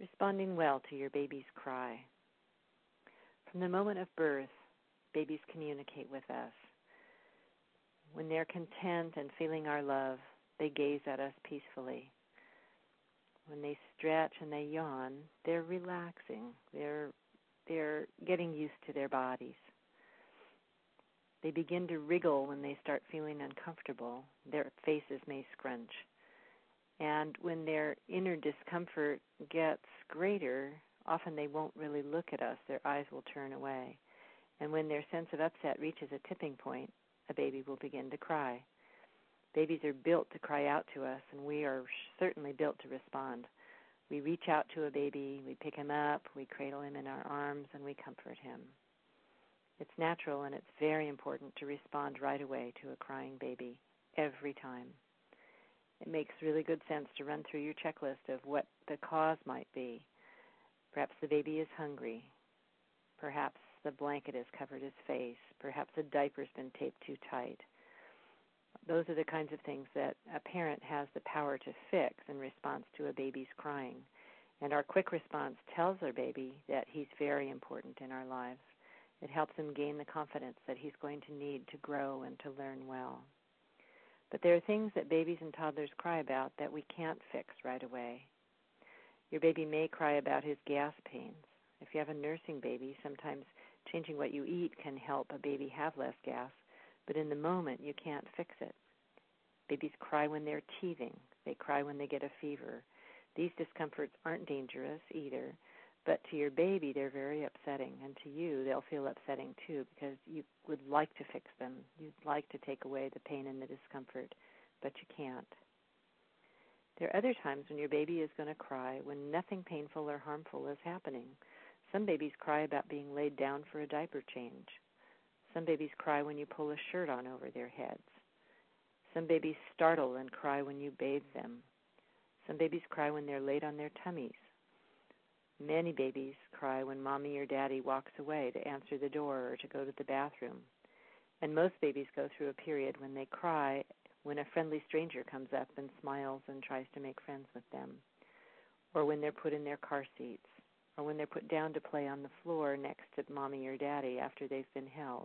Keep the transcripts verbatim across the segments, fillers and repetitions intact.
Responding well to your baby's cry. From the moment of birth, babies communicate with us. When they're content and feeling our love, they gaze at us peacefully. When they stretch and they yawn, they're relaxing. They're, they're getting used to their bodies. They begin to wriggle when they start feeling uncomfortable. Their faces may scrunch. And when their inner discomfort gets greater, often they won't really look at us. Their eyes will turn away. And when their sense of upset reaches a tipping point, a baby will begin to cry. Babies are built to cry out to us, and we are certainly built to respond. We reach out to a baby, we pick him up, we cradle him in our arms, and we comfort him. It's natural, and it's very important to respond right away to a crying baby every time. It makes really good sense to run through your checklist of what the cause might be. Perhaps the baby is hungry. Perhaps the blanket has covered his face. Perhaps the diaper's been taped too tight. Those are the kinds of things that a parent has the power to fix in response to a baby's crying. And our quick response tells our baby that he's very important in our lives. It helps him gain the confidence that he's going to need to grow and to learn well. But there are things that babies and toddlers cry about that we can't fix right away. Your baby may cry about his gas pains. If you have a nursing baby, sometimes changing what you eat can help a baby have less gas, but in the moment you can't fix it. Babies cry when they're teething. They cry when they get a fever. These discomforts aren't dangerous either, but to your baby they're very upsetting, and to you they'll feel upsetting too because you would like to fix them. You'd like to take away the pain and the discomfort, but you can't. There are other times when your baby is going to cry when nothing painful or harmful is happening. Some babies cry about being laid down for a diaper change. Some babies cry when you pull a shirt on over their heads. Some babies startle and cry when you bathe them. Some babies cry when they're laid on their tummies. Many babies cry when mommy or daddy walks away to answer the door or to go to the bathroom. And most babies go through a period when they cry when a friendly stranger comes up and smiles and tries to make friends with them, or when they're put in their car seats, or when they're put down to play on the floor next to mommy or daddy after they've been held.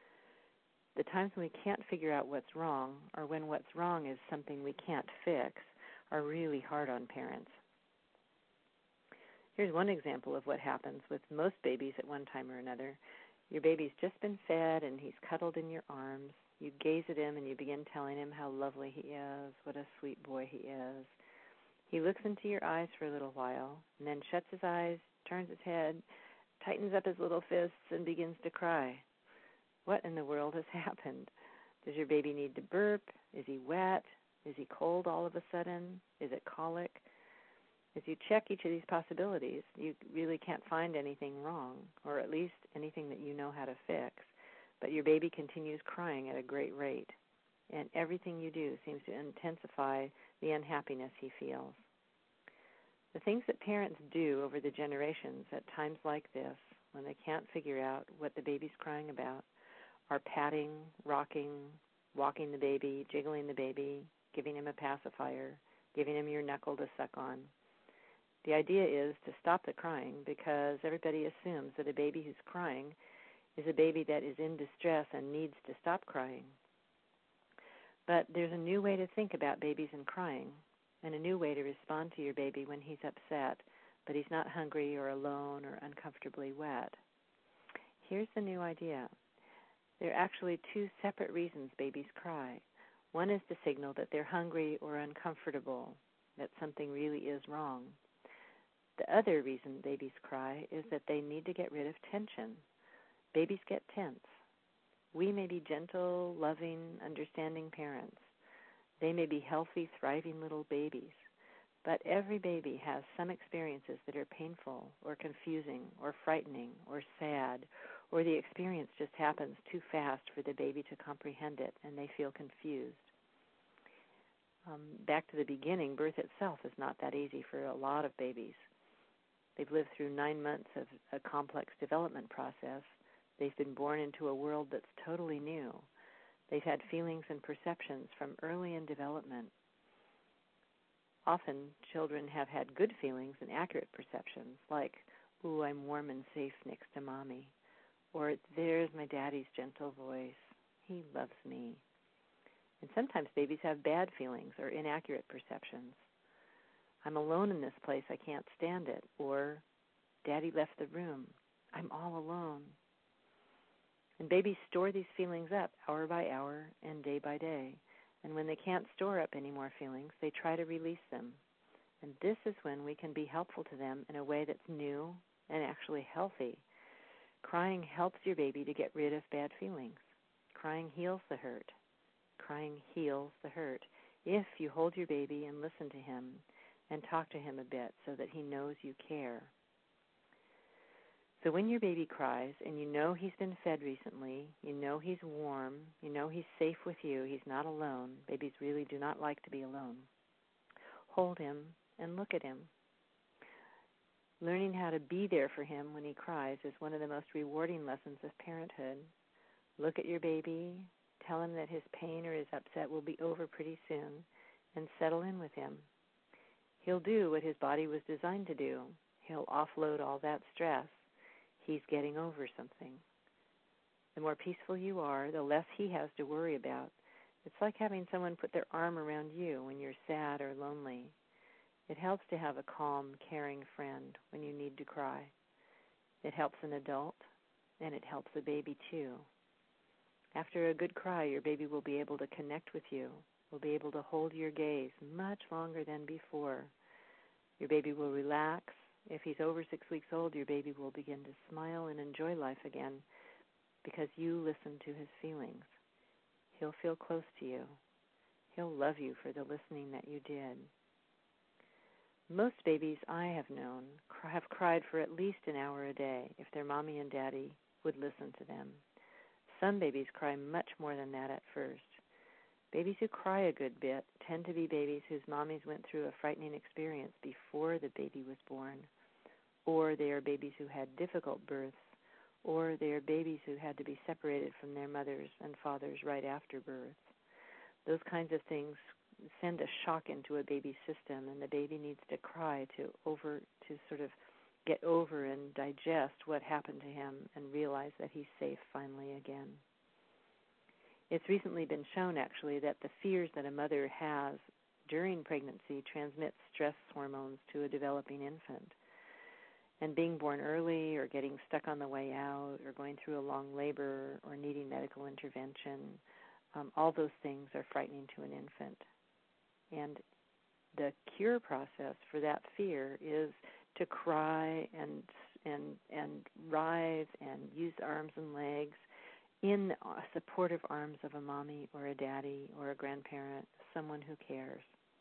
The times when we can't figure out what's wrong, or when what's wrong is something we can't fix, are really hard on parents. Here's one example of what happens with most babies at one time or another. Your baby's just been fed and he's cuddled in your arms. You gaze at him and you begin telling him how lovely he is, what a sweet boy he is. He looks into your eyes for a little while and then shuts his eyes, turns his head, tightens up his little fists, and begins to cry. What in the world has happened? Does your baby need to burp? Is he wet? Is he cold all of a sudden? Is it colic? As you check each of these possibilities, you really can't find anything wrong, or at least anything that you know how to fix. But your baby continues crying at a great rate, and everything you do seems to intensify the unhappiness he feels. The things that parents do over the generations at times like this, when they can't figure out what the baby's crying about, are patting, rocking, walking the baby, jiggling the baby, giving him a pacifier, giving him your knuckle to suck on. The idea is to stop the crying because everybody assumes that a baby who's crying is a baby that is in distress and needs to stop crying. But there's a new way to think about babies and crying, and a new way to respond to your baby when he's upset, but he's not hungry or alone or uncomfortably wet. Here's the new idea. There are actually two separate reasons babies cry. One is to signal that they're hungry or uncomfortable, that something really is wrong. The other reason babies cry is that they need to get rid of tension. Babies get tense. We may be gentle, loving, understanding parents. They may be healthy, thriving little babies. But every baby has some experiences that are painful or confusing or frightening or sad, or the experience just happens too fast for the baby to comprehend it and they feel confused. Um, back to the beginning, birth itself is not that easy for a lot of babies. They've lived through nine months of a complex development process. They've been born into a world that's totally new. They've had feelings and perceptions from early in development. often children have had good feelings and accurate perceptions, like, ooh, I'm warm and safe next to Mommy, or there's my daddy's gentle voice. He loves me. And sometimes babies have bad feelings or inaccurate perceptions. I'm alone in this place. I can't stand it. Or Daddy left the room. I'm all alone. And babies store these feelings up hour by hour and day by day. And when they can't store up any more feelings, they try to release them. And this is when we can be helpful to them in a way that's new and actually healthy. Crying helps your baby to get rid of bad feelings. Crying heals the hurt. Crying heals the hurt if you hold your baby and listen to him and talk to him a bit so that he knows you care. So when your baby cries and you know he's been fed recently, you know he's warm, you know he's safe with you, he's not alone. Babies really do not like to be alone. Hold him and look at him. Learning how to be there for him when he cries is one of the most rewarding lessons of parenthood. Look at your baby, tell him that his pain or his upset will be over pretty soon, and settle in with him. He'll do what his body was designed to do. He'll offload all that stress. He's getting over something. The more peaceful you are, the less he has to worry about. It's like having someone put their arm around you when you're sad or lonely. It helps to have a calm, caring friend when you need to cry. It helps an adult, and it helps a baby too. After a good cry, your baby will be able to connect with you, will be able to hold your gaze much longer than before. Your baby will relax. If he's over six weeks old, your baby will begin to smile and enjoy life again because you listened to his feelings. He'll feel close to you. He'll love you for the listening that you did. Most babies I have known have cried for at least an hour a day if their mommy and daddy would listen to them. Some babies cry much more than that at first. Babies who cry a good bit tend to be babies whose mommies went through a frightening experience before the baby was born, or they are babies who had difficult births, or they are babies who had to be separated from their mothers and fathers right after birth. Those kinds of things send a shock into a baby's system, and the baby needs to cry to over to sort of get over and digest what happened to him and realize that he's safe finally again. It's recently been shown, actually, that the fears that a mother has during pregnancy transmit stress hormones to a developing infant. And being born early or getting stuck on the way out or going through a long labor or needing medical intervention, um, all those things are frightening to an infant. And the cure process for that fear is to cry and and and writhe and use arms and legs in the supportive arms of a mommy or a daddy or a grandparent, someone who cares.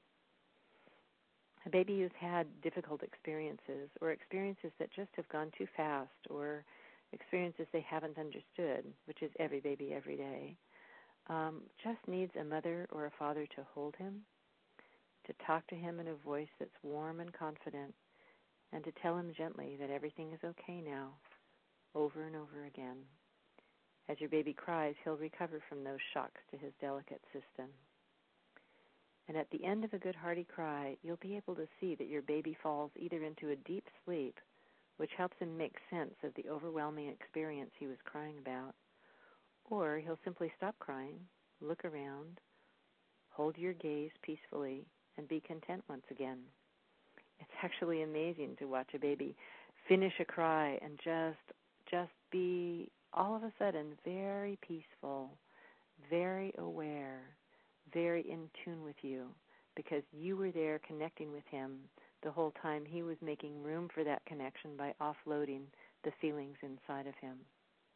A baby who's had difficult experiences or experiences that just have gone too fast or experiences they haven't understood, which is every baby every day, um, just needs a mother or a father to hold him, to talk to him in a voice that's warm and confident, and to tell him gently that everything is okay now, over and over again. As your baby cries, he'll recover from those shocks to his delicate system. And at the end of a good hearty cry, you'll be able to see that your baby falls either into a deep sleep, which helps him make sense of the overwhelming experience he was crying about, or he'll simply stop crying, look around, hold your gaze peacefully, and be content once again. It's actually amazing to watch a baby finish a cry and just just be all of a sudden very peaceful, very aware, very in tune with you, because you were there connecting with him the whole time he was making room for that connection by offloading the feelings inside of him.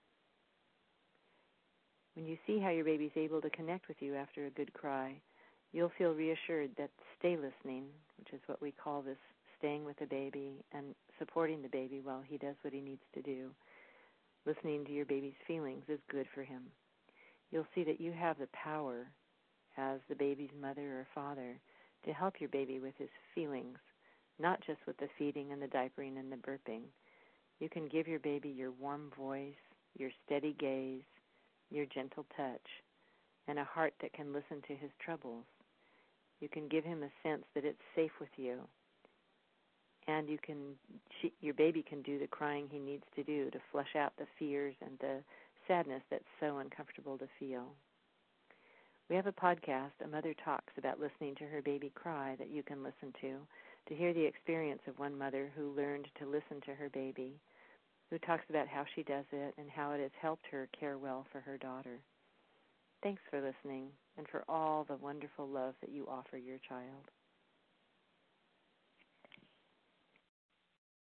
When you see how your baby's able to connect with you after a good cry, you'll feel reassured that stay listening, which is what we call this staying with the baby and supporting the baby while he does what he needs to do, listening to your baby's feelings is good for him. You'll see that you have the power as the baby's mother or father to help your baby with his feelings, not just with the feeding and the diapering and the burping. You can give your baby your warm voice, your steady gaze, your gentle touch, and a heart that can listen to his troubles. You can give him a sense that it's safe with you. And you can, she, your baby can do the crying he needs to do to flush out the fears and the sadness that's so uncomfortable to feel. We have a podcast, A Mother Talks, about listening to her baby cry that you can listen to, to hear the experience of one mother who learned to listen to her baby, who talks about how she does it and how it has helped her care well for her daughter. Thanks for listening and for all the wonderful love that you offer your child.